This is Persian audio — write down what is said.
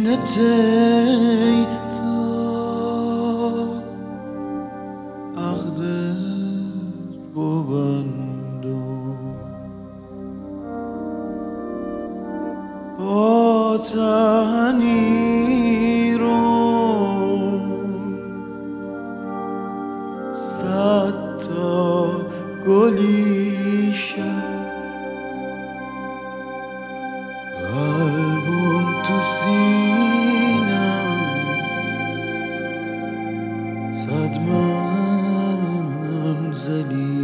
تیتا عقد ببندو با تنی رو 100 تا گلیشه قلبم تو سینم 100 منزلی